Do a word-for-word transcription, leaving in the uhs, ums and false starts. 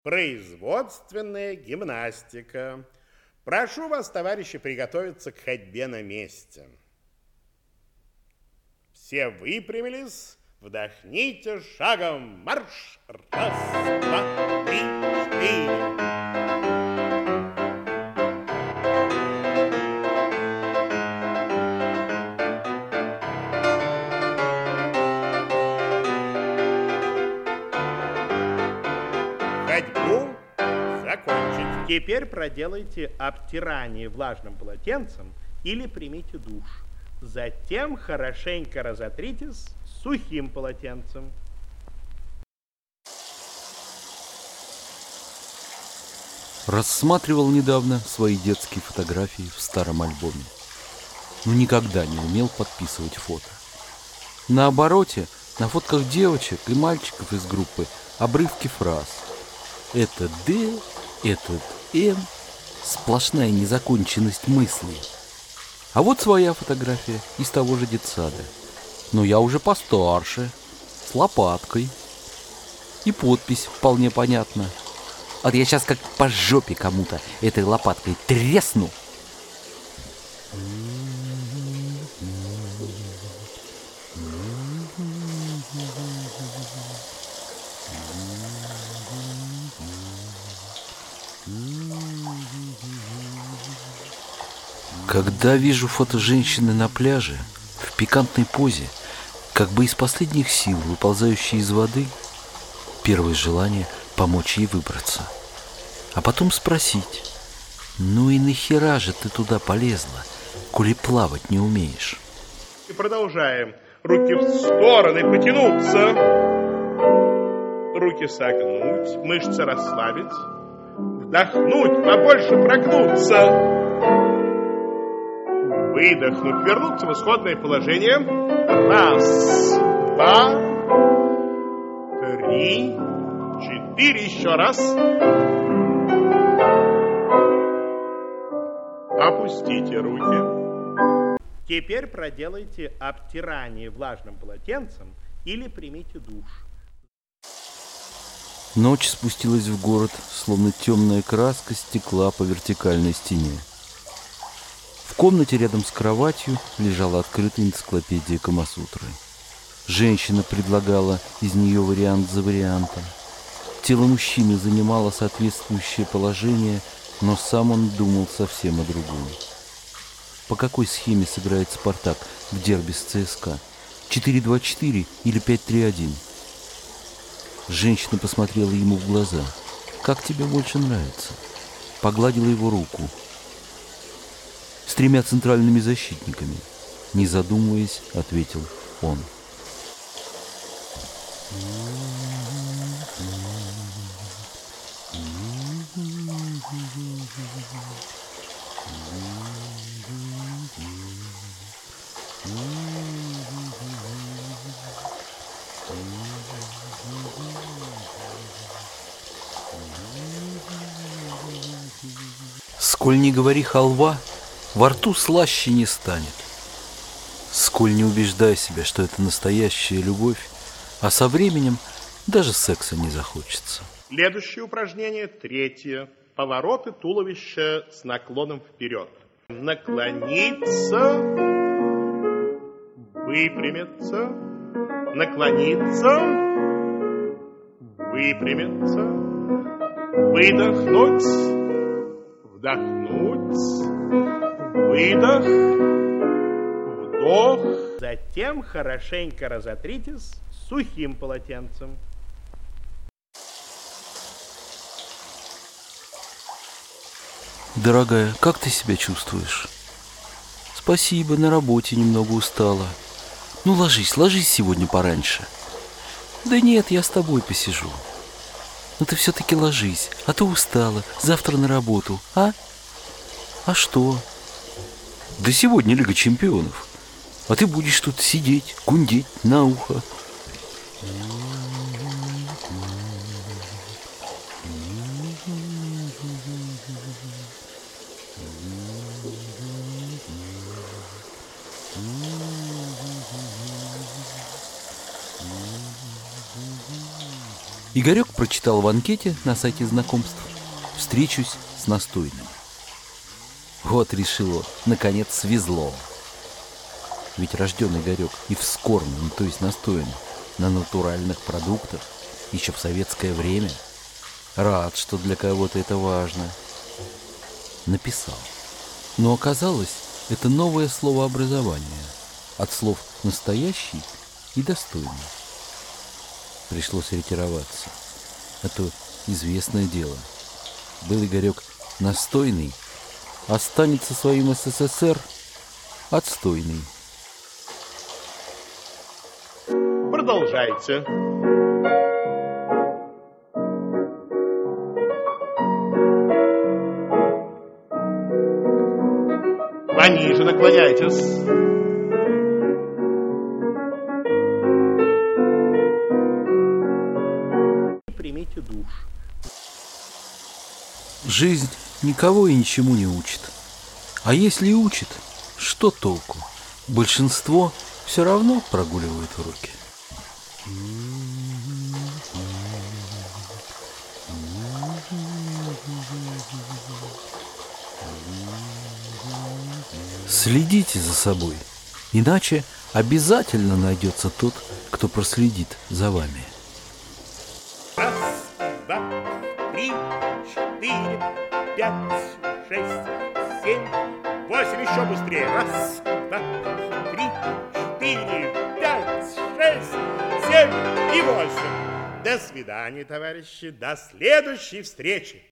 Производственная гимнастика. Прошу вас, товарищи, приготовиться к ходьбе на месте. Все выпрямились, вдохните шагом, марш! Раз, два, три, четыре. Ходьбу закончить. Теперь проделайте обтирание влажным полотенцем или примите душ. Затем хорошенько разотритесь сухим полотенцем. Рассматривал недавно свои детские фотографии в старом альбоме. Но никогда не умел подписывать фото. На обороте, на фотках девочек и мальчиков из группы обрывки фраз. Это Д, этот М, сплошная незаконченность мыслей. А вот своя фотография из того же детсада. Но я уже постарше, с лопаткой. И подпись вполне понятна. Вот я сейчас как по жопе кому-то этой лопаткой тресну. Когда вижу фото женщины на пляже, в пикантной позе, как бы из последних сил выползающей из воды, первое желание помочь ей выбраться. А потом спросить: ну и нахера же ты туда полезла, коли плавать не умеешь? И продолжаем. Руки в стороны потянуться. Руки согнуть, мышцы расслабить. Вдохнуть, побольше прогнуться. Выдохнуть, вернуться в исходное положение. Раз, два, три, четыре. Еще раз. Опустите руки. Теперь проделайте обтирание влажным полотенцем или примите душ. Ночь спустилась в город, словно темная краска стекла по вертикальной стене. В комнате рядом с кроватью лежала открытая энциклопедия Камасутры. Женщина предлагала из нее вариант за вариантом. Тело мужчины занимало соответствующее положение, но сам он думал совсем о другом. По какой схеме сыграет «Спартак» в дерби с ЦСКА? четыре-два-четыре или пять-три-один? Женщина посмотрела ему в глаза. «Как тебе больше нравится?» Погладила его руку. «С тремя центральными защитниками», не задумываясь, ответил он. Сколь не говори халва, во рту слаще не станет. Сколь не убеждай себя, что это настоящая любовь, а со временем даже секса не захочется. Следующее упражнение, третье. Повороты туловища с наклоном вперед. Наклониться, выпрямиться, наклониться, выпрямиться, выдохнуть, вдохнуть, выдох, вдох. Затем хорошенько разотритесь сухим полотенцем. Дорогая, как ты себя чувствуешь? Спасибо, на работе немного устала. Ну, ложись, ложись сегодня пораньше. Да нет, я с тобой посижу. Но ты все-таки ложись, а то устала. Завтра на работу, а? А что? Да сегодня Лига Чемпионов. А ты будешь тут сидеть, гундеть на ухо. Игорек прочитал в анкете на сайте знакомств: встречусь с настойным. Вот, решил он, наконец свезло. Ведь рожден Игорек и вскормлен, то есть настоен на натуральных продуктах еще в советское время. Рад, что для кого-то это важно. Написал. Но оказалось, это новое словообразование от слов «настоящий» и «достойный». Пришлось ретироваться. Это известное дело. Был Игорек настойный, останется своим СССР отстойный. Продолжайте. Пониже наклоняйтесь. Примите душ. Жизнь никого и ничему не учит. А если и учит, что толку? Большинство все равно прогуливают уроки. Следите за собой, иначе обязательно найдется тот, кто проследит за вами. Раз, два, три, четыре, пять, шесть, семь, восемь. Еще быстрее. Раз, два, три, четыре, пять, шесть, семь и восемь. До свидания, товарищи. До следующей встречи.